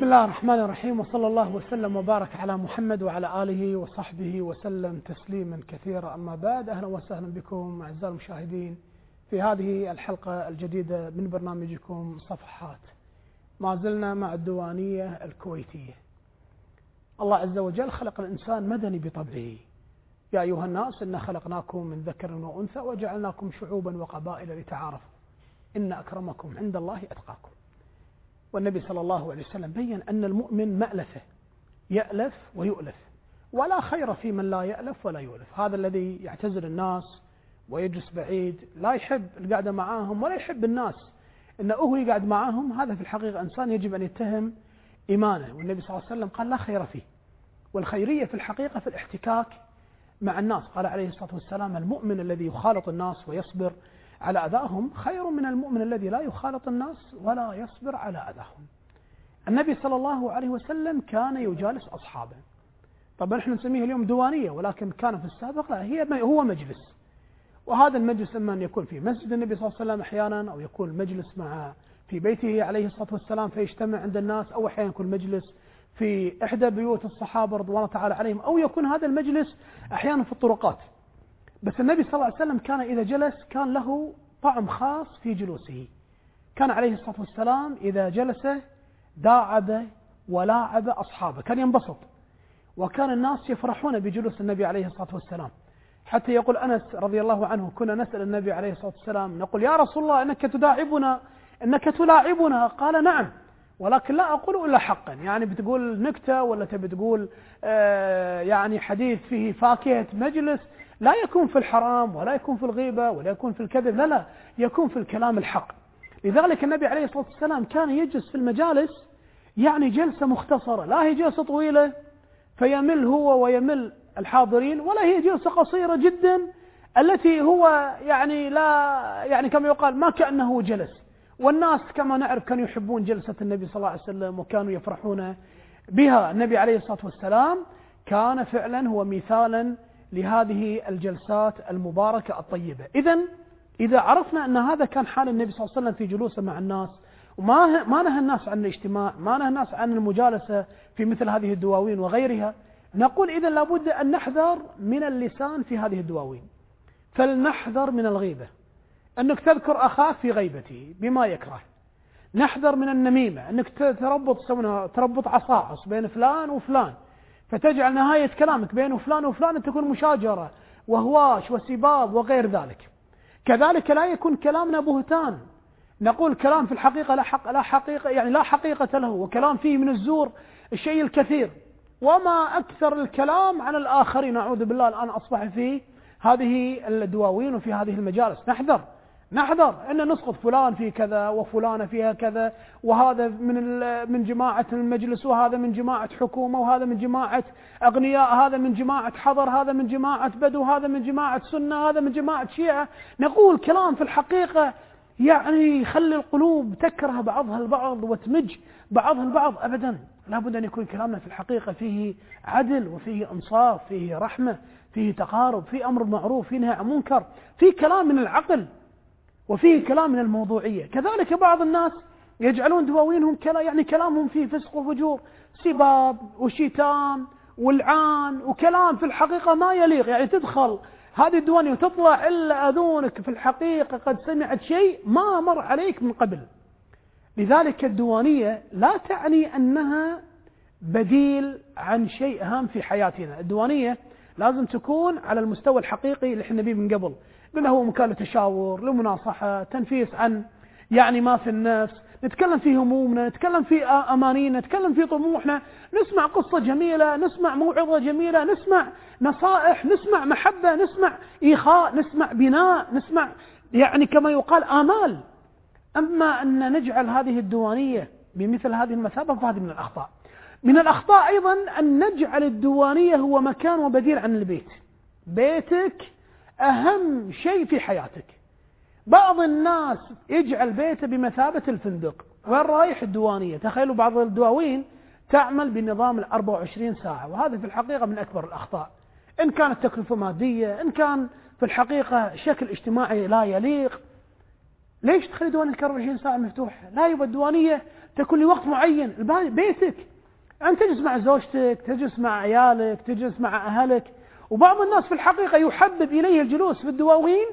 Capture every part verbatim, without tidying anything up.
الله الرحمن الرحيم، وصلى الله وسلم وبارك على محمد وعلى آله وصحبه وسلم تسليما كثيرا. أما بعد، أهلا وسهلا بكم أعزائي المشاهدين في هذه الحلقة الجديدة من برنامجكم صفحات. ما زلنا مع الديوانية الكويتية. الله عز وجل خلق الإنسان مدني بطبعه. يا أيها الناس إنا خلقناكم من ذكر وأنثى وجعلناكم شعوبا وقبائل لتعارفوا إن أكرمكم عند الله أتقاكم. والنبي صلى الله عليه وسلم بين أن المؤمن مألفه، يألف ويؤلف، ولا خير في من لا يألف ولا يؤلف. هذا الذي يعتزل الناس ويجلس بعيد، لا يحب القعدة معاهم ولا يحب الناس إنه هو يقعد معاهم، هذا في الحقيقة إنسان يجب أن يتهم إيمانه. والنبي صلى الله عليه وسلم قال لا خير فيه. والخيرية في الحقيقة في الاحتكاك مع الناس. قال عليه الصلاة والسلام: المؤمن الذي يخالط الناس ويصبر على أذاهم خير من المؤمن الذي لا يخالط الناس ولا يصبر على أذاهم. النبي صلى الله عليه وسلم كان يجالس أصحابه. طبعا نحن نسميه اليوم ديوانية، ولكن كان في السابق لا، هي هو مجلس. وهذا المجلس إما أن يكون في مسجد النبي صلى الله عليه وسلم أحيانا، أو يكون المجلس مع في بيته عليه الصلاة والسلام فيجتمع عند الناس، أو أحيانا يكون مجلس في إحدى بيوت الصحابة رضوان الله تعالى عليهم، أو يكون هذا المجلس أحيانا في الطرقات. بس النبي صلى الله عليه وسلم كان إذا جلس كان له طعم خاص في جلوسه. كان عليه الصلاة والسلام إذا جلس داعب ولاعب أصحابه، كان ينبسط، وكان الناس يفرحون بجلوس النبي عليه الصلاة والسلام. حتى يقول أنس رضي الله عنه: كنا نسأل النبي عليه الصلاة والسلام نقول: يا رسول الله إنك تداعبنا إنك تلاعبنا؟ قال: نعم، ولكن لا أقول إلا حقا. يعني بتقول نكتة ولا تبي تقول آه يعني حديث فيه فاكهة مجلس، لا يكون في الحرام ولا يكون في الغيبة ولا يكون في الكذب، لا لا، يكون في الكلام الحق. لذلك النبي عليه الصلاة والسلام كان يجلس في المجالس يعني جلسة مختصرة، لا هي جلسة طويلة فيمل هو ويمل الحاضرين، ولا هي جلسة قصيرة جدا التي هو يعني لا يعني كما يقال ما كأنه جلس. والناس كما نعرف كانوا يحبون جلسة النبي صلى الله عليه وسلم وكانوا يفرحون بها. النبي عليه الصلاة والسلام كان فعلا هو مثالا لهذه الجلسات المباركة الطيبة. إذن إذا عرفنا أن هذا كان حال النبي صلى الله عليه وسلم في جلوسه مع الناس، وما ما نهى الناس عن الاجتماع، ما نهى الناس عن المجالسة في مثل هذه الدواوين وغيرها، نقول إذن لابد أن نحذر من اللسان في هذه الدواوين. فلنحذر من الغيبة، أنك تذكر أخاك في غيبته بما يكره. نحذر من النميمة، أنك تربط تربط عصاعص بين فلان وفلان، فتجعل نهاية كلامك بين فلان وفلان تكون مشاجرة وهواش وسباب وغير ذلك. كذلك لا يكون كلامنا بهتان، نقول كلام في الحقيقة لا حق لا حقيقة يعني لا حقيقة له، وكلام فيه من الزور الشيء الكثير، وما أكثر الكلام عن الآخرين. نعوذ بالله الآن أصبح فيه هذه الدواوين وفي هذه المجالس. نحذر نحذر أن نسقط فلان في كذا وفلانة فيها كذا، وهذا من من جماعة المجلس، وهذا من جماعة حكومة، وهذا من جماعة أغنياء، هذا من جماعة حضر، هذا من جماعة بدو، هذا من جماعة سنة، هذا من جماعة شيعة. نقول كلام في الحقيقة يعني يخلي القلوب تكره بعضها البعض وتمج بعضها البعض. أبدا، لابد أن يكون كلامنا في الحقيقة فيه عدل وفيه إنصاف، فيه رحمة، فيه تقارب، فيه أمر معروف، فيه نهي عن منكر، فيه كلام من العقل، وفيه كلام من الموضوعية. كذلك بعض الناس يجعلون دواوينهم كلا يعني كلامهم فيه فسق وفجور، سباب وشيطان والعان وكلام في الحقيقة ما يليق. يعني تدخل هذه الديوانية وتطلع إلا أذونك في الحقيقة قد سمعت شيء ما مر عليك من قبل. لذلك الديوانية لا تعني أنها بديل عن شيء هام في حياتنا. الديوانية لازم تكون على المستوى الحقيقي اللي احنا بيه من قبل، لأنه هو مكان للتشاور، لمناصحة، تنفيس عن يعني ما في النفس، نتكلم في همومنا، نتكلم في أمانينا، نتكلم في طموحنا، نسمع قصة جميلة، نسمع موعظة جميلة، نسمع نصائح، نسمع محبة، نسمع إيخاء، نسمع بناء، نسمع يعني كما يقال آمال. أما أن نجعل هذه الديوانية بمثل هذه المثابة فهذه من الأخطاء. من الأخطاء أيضا أن نجعل الديوانية هو مكان وبديل عن البيت. بيتك أهم شيء في حياتك. بعض الناس يجعل بيته بمثابة الفندق. وين رايح؟ الديوانية. تخيلوا بعض الدواوين تعمل بنظام الأربع وعشرين ساعة، وهذا في الحقيقة من أكبر الأخطاء. إن كانت تكلفة مادية، إن كان في الحقيقة شكل اجتماعي لا يليق. ليش تخلي ديوانيتك أربعة وعشرين ساعة مفتوحة؟ لا، يبقى الديوانية تكون لوقت معين. بيتك أنت تجلس مع زوجتك، تجلس مع عيالك، تجلس مع أهلك. وبعض الناس في الحقيقة يحبب إليه الجلوس في الدواوين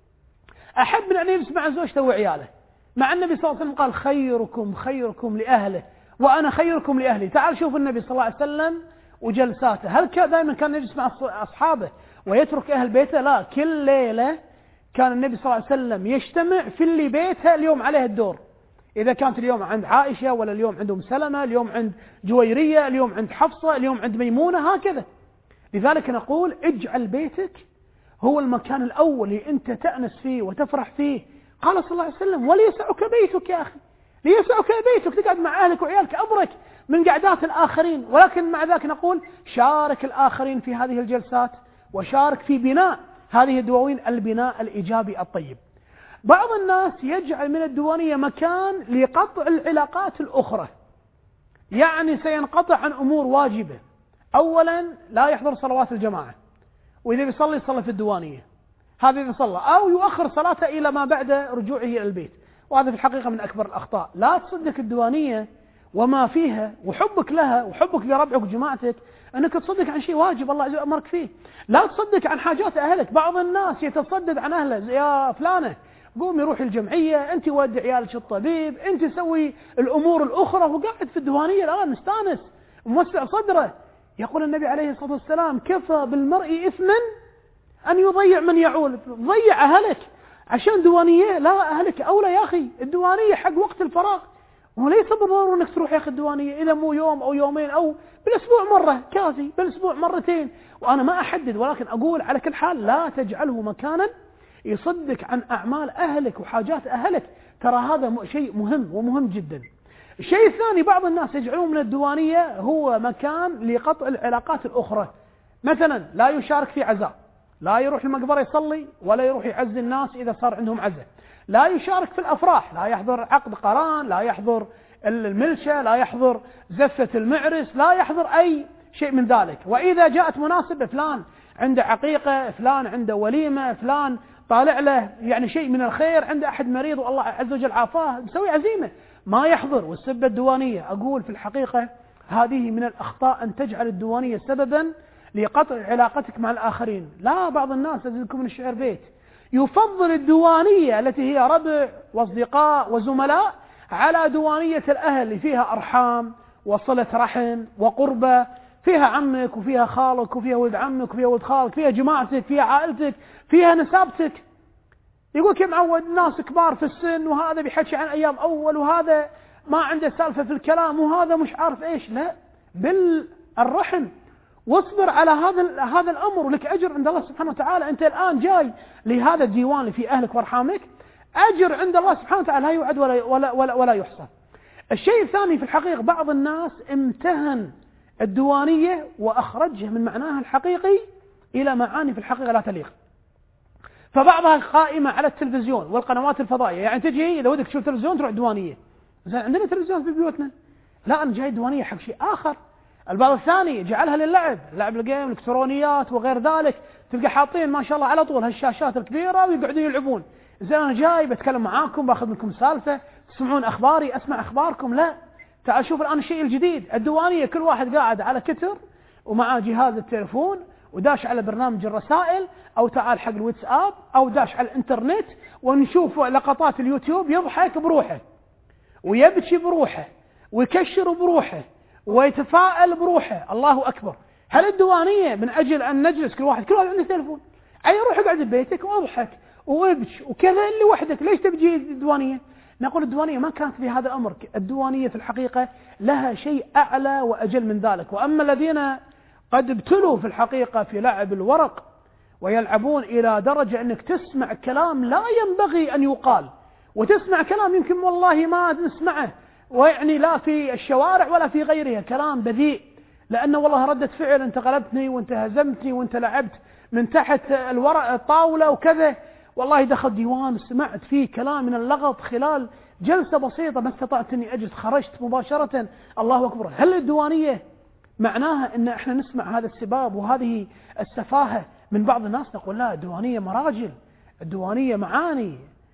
أحب من أن يجلس مع زوجته وعياله، مع النبي صلى الله عليه وسلم قال خيركم خيركم لأهله وأنا خيركم لأهلي. تعال شوف النبي صلى الله عليه وسلم وجلساته، هل كان دائما كان يجلس مع أصحابه ويترك أهل بيته؟ لا، كل ليلة كان النبي صلى الله عليه وسلم يجتمع في اللي بيتها اليوم عليه الدور. إذا كانت اليوم عند عائشة، ولا اليوم عند أم سلمة، اليوم عند جويرية، اليوم عند حفصة، اليوم عند ميمونة، هكذا. لذلك نقول اجعل بيتك هو المكان الأول اللي أنت تأنس فيه وتفرح فيه. قال صلى الله عليه وسلم وليسعك بيتك يا أخي، ليسعك بيتك، تقعد مع أهلك وعيالك أبرك من قعدات الآخرين. ولكن مع ذلك نقول شارك الآخرين في هذه الجلسات، وشارك في بناء هذه الدواوين، البناء الإيجابي الطيب. بعض الناس يجعل من الديوانية مكان لقطع العلاقات الأخرى، يعني سينقطع عن أمور واجبة. أولا لا يحضر صلوات الجماعة، وإذا بيصلي يصلي في الديوانية، هذا إذا صلى، أو يؤخر صلاته إلى ما بعد رجوعه إلى البيت، وهذا في الحقيقة من أكبر الأخطاء. لا تصدق الديوانية وما فيها وحبك لها وحبك لربعك وجماعتك أنك تصدق عن شيء واجب الله عز وجل أمرك فيه. لا تصدق عن حاجات أهلك. بعض الناس يتصدق عن أهله، يا فلانة قوم يروح الجمعية، أنت ودي عيالك الطبيب، أنت سوي الأمور الأخرى، وقاعد في الديوانية الآن مستانس وموسع صدره. يقول النبي عليه الصلاة والسلام كفى بالمرء إثما أن يضيع من يعول. ضيع أهلك عشان ديوانية؟ لا، أهلك أولى يا أخي. الديوانية حق وقت الفراغ، وليس بالضرورة أنك تروح يا أخي الديوانية، إذا مو يوم أو يومين أو بالأسبوع مرة كافي، بالأسبوع مرتين. وأنا ما أحدد، ولكن أقول على كل حال لا تجعله مكانا يصدك عن أعمال أهلك وحاجات أهلك. ترى هذا شيء مهم ومهم جدا. الشيء الثاني، بعض الناس يجعلون من الديوانية هو مكان لقطع العلاقات الأخرى. مثلا لا يشارك في عزاء، لا يروح المقبرة يصلي، ولا يروح يعزي الناس إذا صار عندهم عزاء. لا يشارك في الأفراح، لا يحضر عقد قران، لا يحضر الملشة، لا يحضر زفة المعرس، لا يحضر أي شيء من ذلك. وإذا جاءت مناسبة، فلان عنده عقيقة، فلان عنده وليمة، فلان طالع له يعني شيء من الخير، عنده أحد مريض والله عز وجل عافاه، مسوي عزيمة، ما يحضر والسبة الديوانية. أقول في الحقيقة هذه من الأخطاء، أن تجعل الديوانية سببا لقطع علاقتك مع الآخرين. لا، بعض الناس أزيدكم من الشعر بيت يفضل الديوانية التي هي ربع وأصدقاء وزملاء على ديوانية الأهل اللي فيها أرحام وصلة رحم وقربة، فيها عمك وفيها خالك وفيها ولد عمك وفيها ولد خالك، فيها جماعتك، فيها عائلتك، فيها نسابتك. يقول كم معود ناس كبار في السن، وهذا بيحكي عن أيام أول، وهذا ما عنده سالفة في الكلام، وهذا مش عارف إيش. لا، بالرحم واصبر على هذا هذا الأمر، ولك أجر عند الله سبحانه وتعالى. أنت الآن جاي لهذا الديوان اللي في أهلك وأرحامك، أجر عند الله سبحانه وتعالى لا يعد ولا, ولا, ولا, ولا يحصى. الشيء الثاني في الحقيقة، بعض الناس امتهن الديوانية وأخرجها من معناها الحقيقي إلى معاني في الحقيقة لا تليق. فبعضها قائمة على التلفزيون والقنوات الفضائية، يعني تجي إذا ودك تشوف تلفزيون تروح ديوانية. زين، عندنا تلفزيون في بيوتنا، لا أنا جاي ديوانية حق شيء آخر. البعض الثاني جعلها للعب، لعب الجيم، الإلكترونيات وغير ذلك، تلقى حاطين ما شاء الله على طول هالشاشات الكبيرة ويقعدون يلعبون. زين، أنا جاي بتكلم معاكم، باخذ منكم سالفة، تسمعون أخباري، أسمع أخباركم. لا، تعال شوف الآن الشيء الجديد، الديوانية كل واحد قاعد على كتر ومعاه جهاز التليفون وداش على برنامج الرسائل، أو تعال حق الواتساب، أو داش على الإنترنت، ونشوف لقطات اليوتيوب، يضحك بروحه ويبكي بروحه ويكشر بروحه ويتفاءل بروحه. الله أكبر. هل الديوانية من أجل أن نجلس كل واحد كل واحد عنده تليفون؟ أي روح اقعد ببيتك واضحك وابش وكذا اللي وحدك، ليش تبجي الديوانية؟ نقول الديوانية ما كانت في هذا الأمر. الديوانية في الحقيقة لها شيء أعلى وأجل من ذلك. وأما الذين قد ابتلوا في الحقيقة في لعب الورق ويلعبون إلى درجة أنك تسمع كلام لا ينبغي أن يقال، وتسمع كلام يمكن والله ما نسمعه، ويعني لا في الشوارع ولا في غيرها، كلام بذيء، لأنه والله ردة فعل، أنت غلبتني وأنت هزمتني وأنت لعبت من تحت الورق الطاولة وكذا. والله دخل ديوان سمعت فيه كلام من اللغط خلال جلسة بسيطة، ما استطعت أني أجلس، خرجت مباشرة. الله أكبر. هل الديوانية معناها أن احنا نسمع هذا السباب وهذه السفاهة من بعض الناس؟ نقول لا، الديوانية مراجل، الديوانية معاني،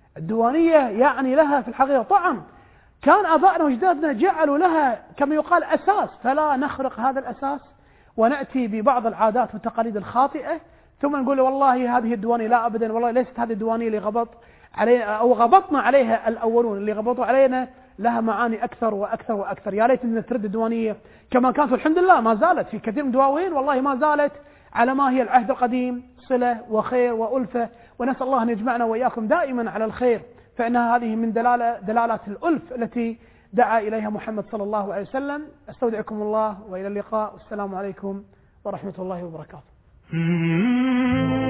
الديوانية يعني لها في الحقيقة طعم، كان آبائنا وأجدادنا جعلوا لها كما يقال أساس، فلا نخرق هذا الأساس ونأتي ببعض العادات والتقاليد الخاطئة ثم نقول والله هذه الديوانية لا أبدا، والله ليست هذه الديوانية اللي غبط علينا أو غبطنا عليها الأولون، اللي غبطوا علينا لها معاني أكثر وأكثر وأكثر. يا ليت أن ترد الديوانية كما كانت، والحمد لله ما زالت في كثير من الدواوين والله ما زالت على ما هي العهد القديم، صلة وخير وألفة، ونسأل الله أن يجمعنا وإياكم دائما على الخير، فإنها هذه من دلالة دلالات الألف التي دعا إليها محمد صلى الله عليه وسلم. أستودعكم الله وإلى اللقاء، والسلام عليكم ورحمة الله وبركاته.